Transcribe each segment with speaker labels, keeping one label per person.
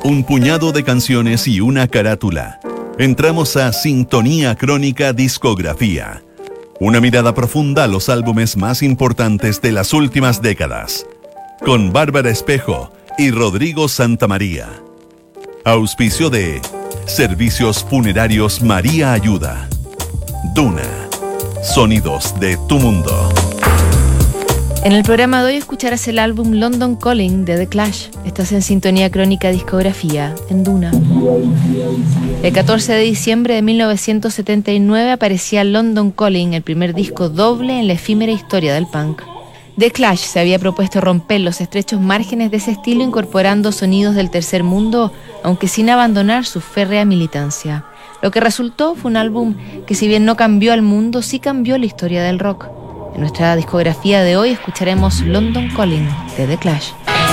Speaker 1: Un puñado de canciones y una carátula. Entramos a Sintonía Crónica Discografía. Una mirada profunda a los álbumes más importantes de las últimas décadas. Con Bárbara Espejo y Rodrigo Santamaría. Auspicio de Servicios Funerarios María Ayuda. Duna. Sonidos de tu mundo.
Speaker 2: En el programa de hoy escucharás el álbum London Calling de The Clash. Estás en Sintonía Crónica Discografía, en Duna. El 14 de diciembre de 1979 aparecía London Calling, el primer disco doble en la efímera historia del punk. The Clash se había propuesto romper los estrechos márgenes de ese estilo incorporando sonidos del tercer mundo, aunque sin abandonar su férrea militancia. Lo que resultó fue un álbum que, si bien no cambió al mundo, sí cambió la historia del rock. En nuestra discografía de hoy escucharemos London Calling de The Clash.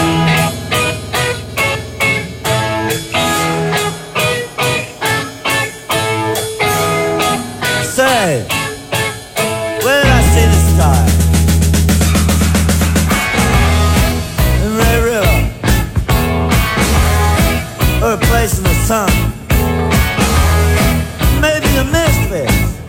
Speaker 3: Say, where did I see the star? In Red River, or a place in the sun. Maybe a misfit.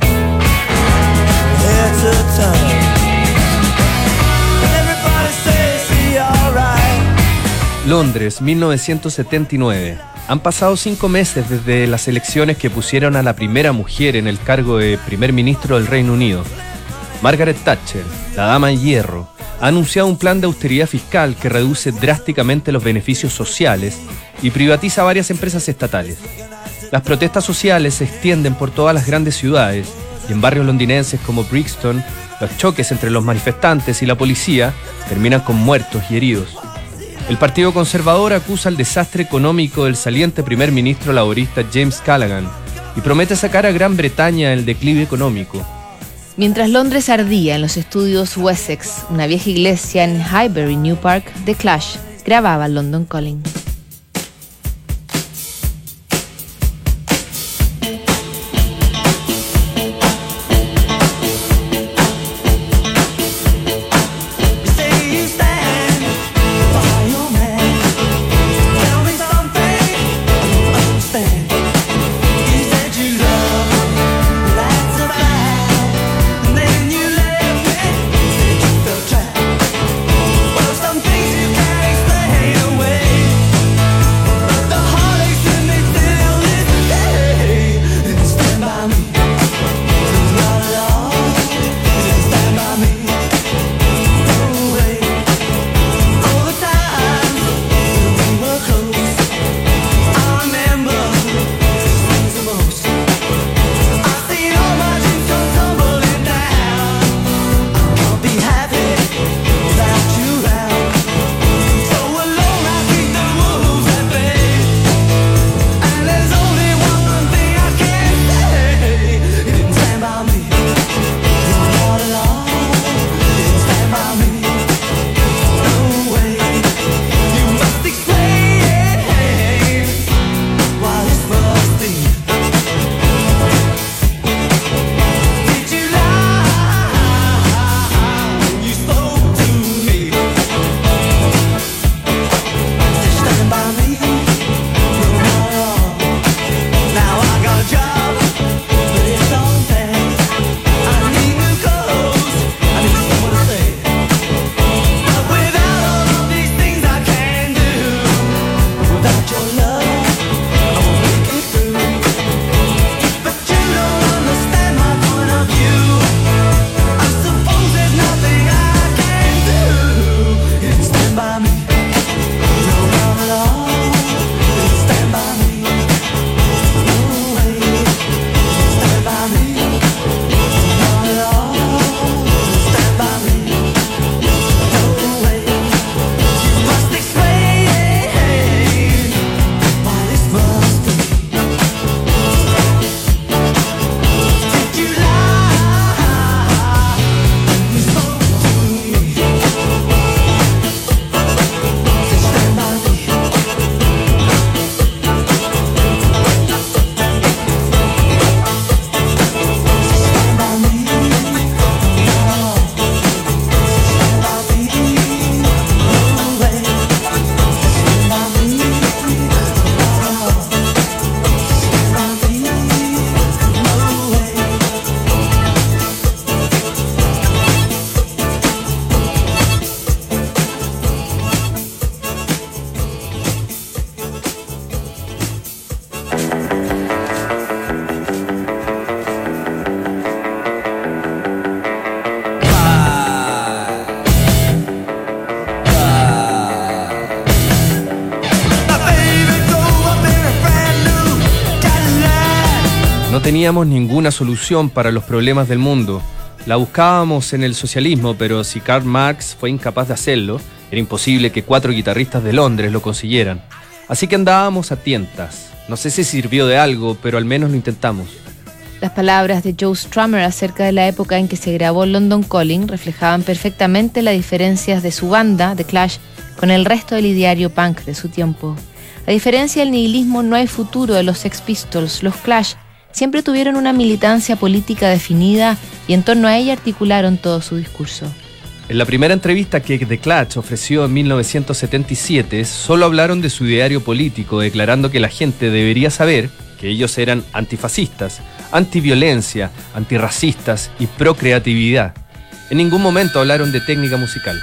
Speaker 3: Head to the tunnel. Everybody says he alright.
Speaker 4: Londres, 1979. Han pasado 5 meses desde las elecciones que pusieron a la primera mujer en el cargo de primer ministro del Reino Unido. Margaret Thatcher, la dama en hierro, ha anunciado un plan de austeridad fiscal que reduce drásticamente los beneficios sociales y privatiza varias empresas estatales. Las protestas sociales se extienden por todas las grandes ciudades y en barrios londinenses como Brixton, los choques entre los manifestantes y la policía terminan con muertos y heridos. El Partido Conservador acusa el desastre económico del saliente primer ministro laborista James Callaghan y promete sacar a Gran Bretaña del declive económico.
Speaker 2: Mientras Londres ardía en los estudios Wessex, una vieja iglesia en Highbury, New Park, The Clash grababa London Calling.
Speaker 3: Some things you can't explain away.
Speaker 4: No teníamos ninguna solución para los problemas del mundo. La buscábamos en el socialismo, pero si Karl Marx fue incapaz de hacerlo, era imposible que 4 guitarristas de Londres lo consiguieran. Así que andábamos a tientas. No sé si sirvió de algo, pero al menos lo intentamos.
Speaker 2: Las palabras de Joe Strummer acerca de la época en que se grabó London Calling reflejaban perfectamente las diferencias de su banda, The Clash, con el resto del ideario punk de su tiempo. A diferencia del nihilismo no hay futuro de los Sex Pistols, los Clash siempre tuvieron una militancia política definida y en torno a ella articularon todo su discurso.
Speaker 4: En la primera entrevista que The Clash ofreció en 1977, solo hablaron de su ideario político, declarando que la gente debería saber que ellos eran antifascistas, antiviolencia, antirracistas y procreatividad. En ningún momento hablaron de técnica musical.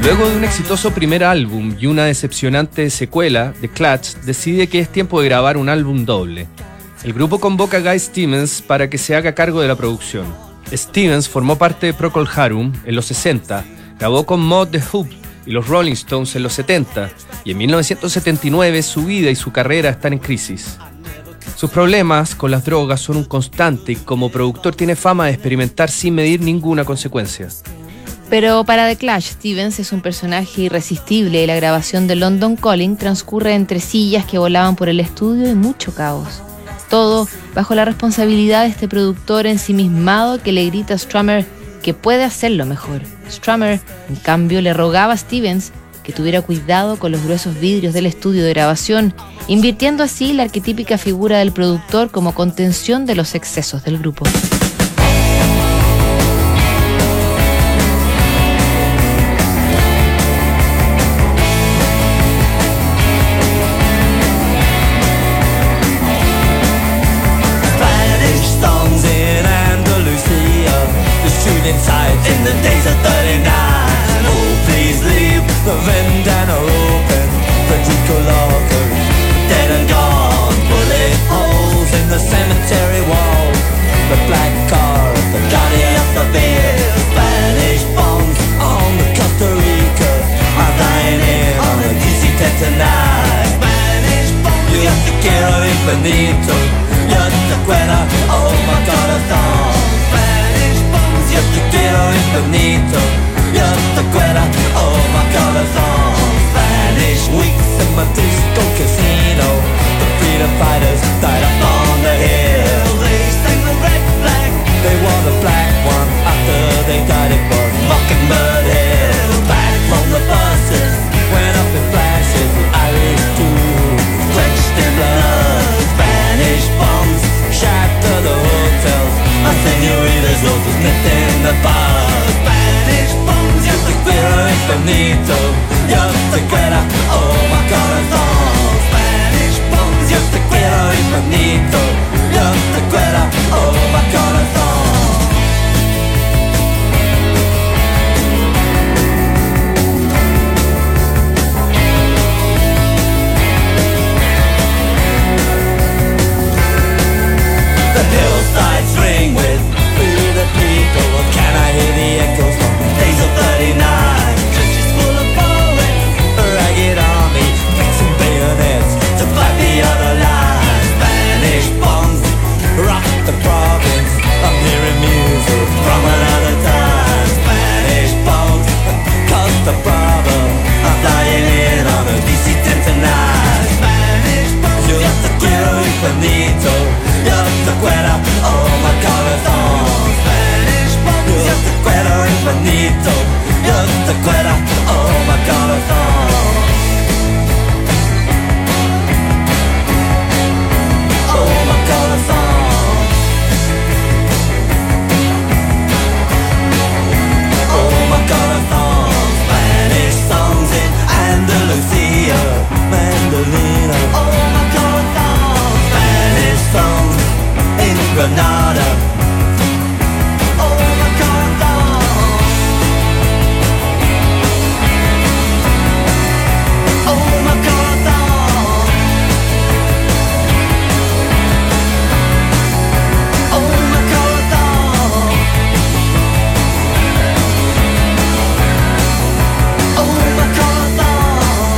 Speaker 4: Luego de un exitoso primer álbum y una decepcionante secuela, The Clash decide que es tiempo de grabar un álbum doble. El grupo convoca a Guy Stevens para que se haga cargo de la producción. Stevens formó parte de Procol Harum en los 60, grabó con Mod The Who y los Rolling Stones en los 70, y en 1979 su vida y su carrera están en crisis. Sus problemas con las drogas son un constante y como productor tiene fama de experimentar sin medir ninguna consecuencia.
Speaker 2: Pero para The Clash, Stevens es un personaje irresistible y la grabación de London Calling transcurre entre sillas que volaban por el estudio y mucho caos. Todo bajo la responsabilidad de este productor ensimismado que le grita a Strummer que puede hacerlo mejor. Strummer, en cambio, le rogaba a Stevens que tuviera cuidado con los gruesos vidrios del estudio de grabación, invirtiendo así la arquetípica figura del productor como contención de los excesos del grupo.
Speaker 3: In the days of 39, oh please leave the vendana open. Federico Locker, dead and gone. Bullet holes in the cemetery wall. The black car, the guardian of the beer. Spanish bombs on the Costa Rica. I'm dying in on a DC-10 tonight. Spanish bombs, yo te quiero infinito. Yo te quiero, oh my God, a song. Yo te quiero infinito, yo te quiero, oh my corazón. Spanish weeks in my disco casino. The freedom fighters died up on the hill. They sang the red flag, they wore the black one after they died it for Mockingbird Hill. Back from the buses, went up in flashes, the Irish too, drenched in blood. Spanish bombs shattered the hotels. My señoritas los meten the bar. Spanish bombs, yo te quiero infinito. Yo te quiero, oh my corazón. Spanish bombs, yo te quiero infinito. Yo te quiero, oh my corazón. The hillsides ring with Free the People. Can I hear the echoes from days of 39? Churches full of poets, a ragged army, fixing bayonets to fight the other line. Spanish bombs rock the province. I'm hearing music from another time. Spanish bombs cause the problem. I'm flying in on a DC-10 tonight. Spanish bombs, yo te quiero infinito. Yo te quiero, oh my corazón. Spanish bombs, yo te quiero infinito. Yo te quiero, oh my corazón. Oh my corazón. Oh my corazón. Spanish songs in Andalusia, Mandolina. Oh my corazón. Spanish songs in Granada. Oh my corazón. Oh my corazón. Oh my corazón. Oh my corazón.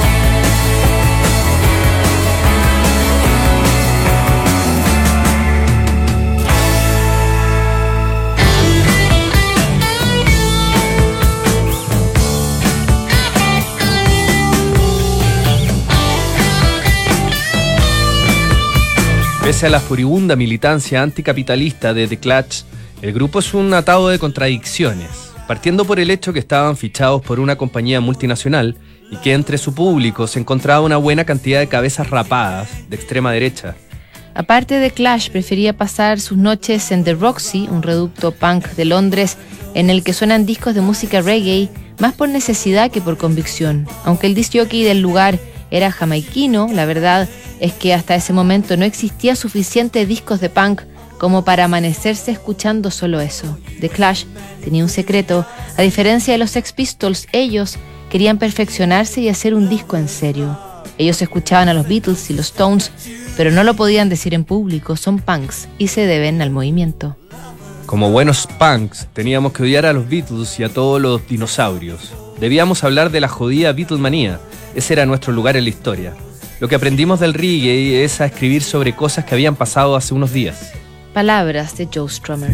Speaker 4: Pese a la furibunda militancia anticapitalista de The Clash, el grupo es un atado de contradicciones, partiendo por el hecho que estaban fichados por una compañía multinacional y que entre su público se encontraba una buena cantidad de cabezas rapadas de extrema derecha.
Speaker 2: Aparte de Clash, prefería pasar sus noches en The Roxy, un reducto punk de Londres, en el que suenan discos de música reggae, más por necesidad que por convicción. Aunque el disc jockey del lugar era jamaiquino, la verdad es que hasta ese momento no existía suficientes discos de punk como para amanecerse escuchando solo eso. The Clash tenía un secreto. A diferencia de los Sex Pistols, ellos querían perfeccionarse y hacer un disco en serio. Ellos escuchaban a los Beatles y los Stones, pero no lo podían decir en público, son punks y se deben al movimiento.
Speaker 4: Como buenos punks, teníamos que odiar a los Beatles y a todos los dinosaurios. Debíamos hablar de la jodida Beatlemanía. Ese era nuestro lugar en la historia. Lo que aprendimos del reggae es a escribir sobre cosas que habían pasado hace unos días.
Speaker 2: Palabras de Joe Strummer.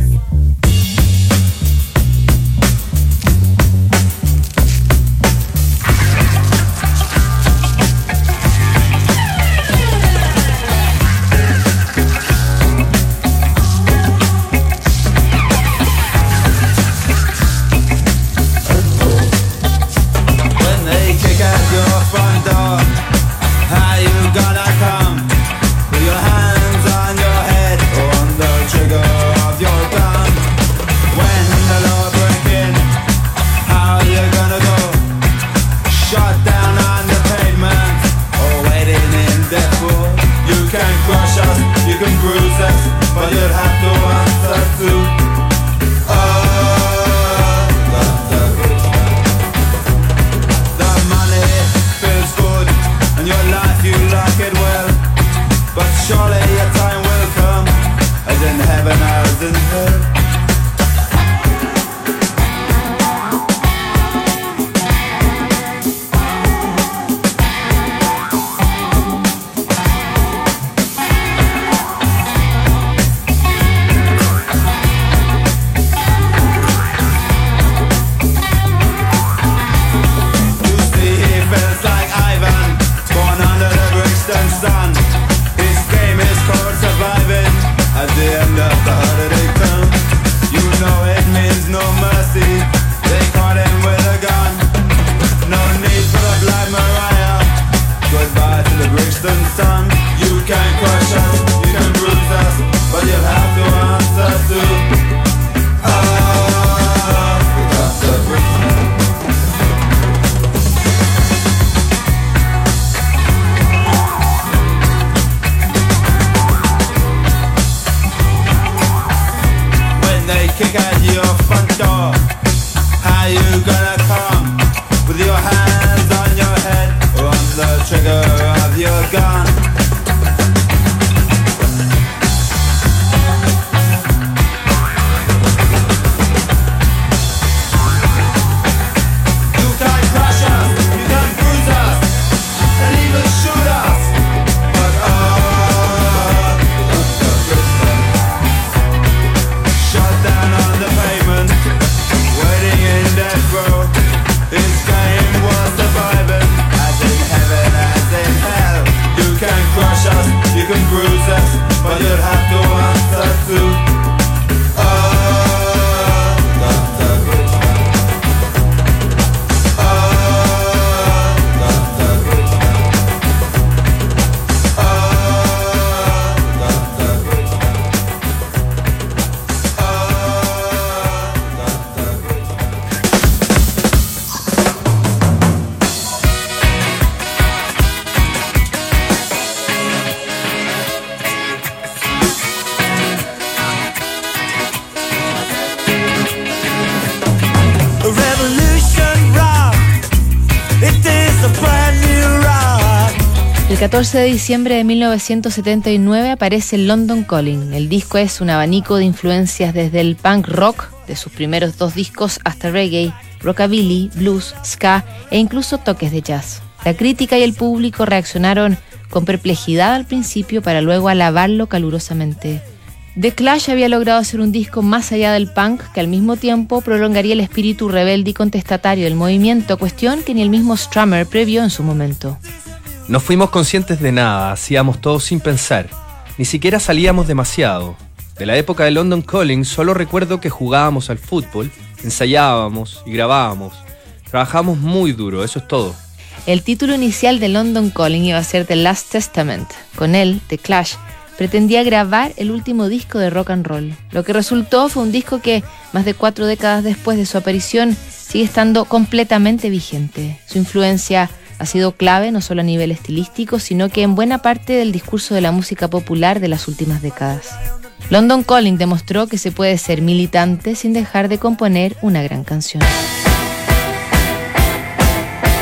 Speaker 2: El 14 de diciembre de 1979 aparece London Calling. El disco es un abanico de influencias desde el punk rock, de sus primeros 2 discos, hasta reggae, rockabilly, blues, ska e incluso toques de jazz. La crítica y el público reaccionaron con perplejidad al principio para luego alabarlo calurosamente. The Clash había logrado hacer un disco más allá del punk que al mismo tiempo prolongaría el espíritu rebelde y contestatario del movimiento, cuestión que ni el mismo Strummer previó en su momento.
Speaker 4: No fuimos conscientes de nada, hacíamos todo sin pensar. Ni siquiera salíamos demasiado. De la época de London Calling solo recuerdo que jugábamos al fútbol, ensayábamos y grabábamos. Trabajamos muy duro, eso es todo.
Speaker 2: El título inicial de London Calling iba a ser The Last Testament. Con él, The Clash pretendía grabar el último disco de rock and roll. Lo que resultó fue un disco que, más de 4 décadas después de su aparición, sigue estando completamente vigente. Su influencia ha sido clave no solo a nivel estilístico, sino que en buena parte del discurso de la música popular de las últimas décadas. London Calling demostró que se puede ser militante sin dejar de componer una gran canción.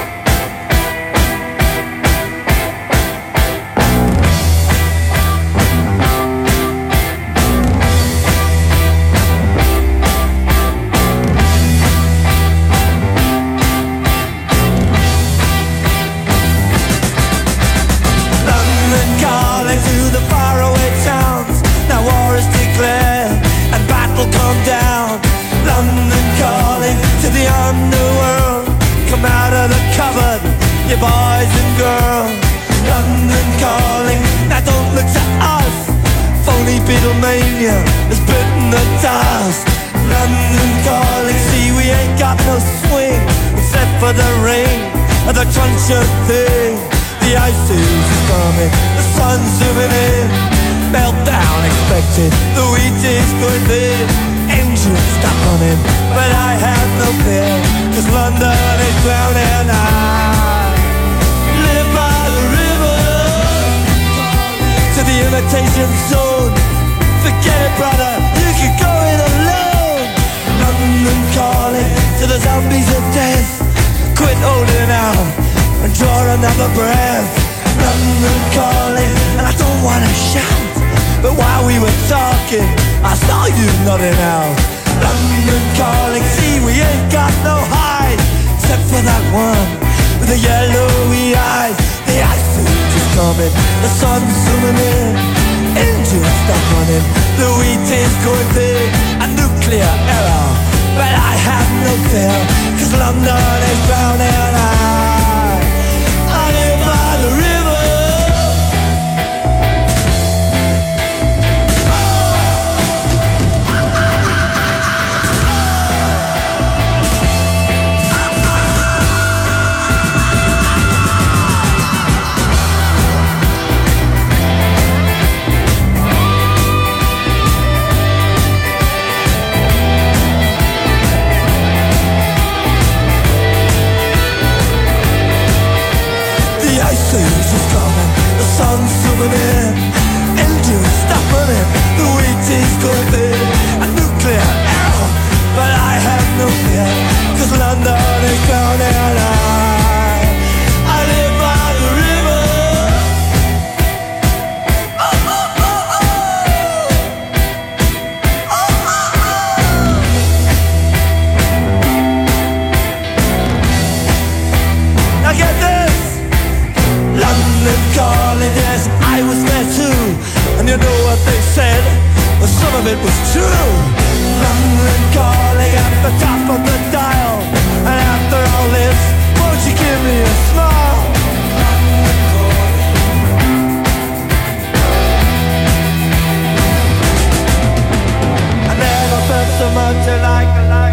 Speaker 3: Beatlemania has bitten the dust. London calling, see we ain't got no swing except for the rain and the crunch of thing. The ice is coming, the sun's zooming in. Meltdown expected, the wheat is going thin. Engine stuck on him, but I have no fear, 'cause London is drowning. I live by the river, to the imitation zone. Forget it, brother, you can go it alone. London calling to the zombies of death. Quit holding out and draw another breath. London calling, and I don't wanna shout, but while we were talking, I saw you nodding out. London calling, see we ain't got no hide, except for that one with the yellowy eyes. The ice age is coming, the sun's zooming in. Engine stuck on him, the wheat is going big. A nuclear error, but I have no fear, 'cause London is drowning. I live by the river. It was true. London calling at the top of the dial, and after all this, won't you give me a smile? I never felt so much alike.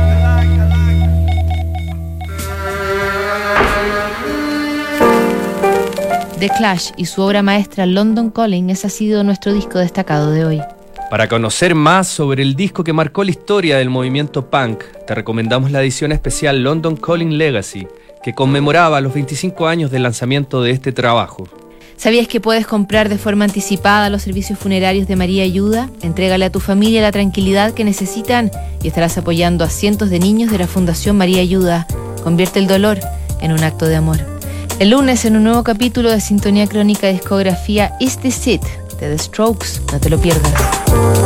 Speaker 2: The Clash y su obra maestra London Calling, ese ha sido nuestro disco destacado de hoy.
Speaker 4: Para conocer más sobre el disco que marcó la historia del movimiento punk, te recomendamos la edición especial London Calling Legacy, que conmemoraba los 25 años del lanzamiento de este trabajo.
Speaker 2: ¿Sabías que puedes comprar de forma anticipada los servicios funerarios de María Ayuda? Entrégale a tu familia la tranquilidad que necesitan y estarás apoyando a cientos de niños de la Fundación María Ayuda. Convierte el dolor en un acto de amor. El lunes, en un nuevo capítulo de Sintonía Crónica Discografía, Is This It? De The Strokes. No te lo pierdas.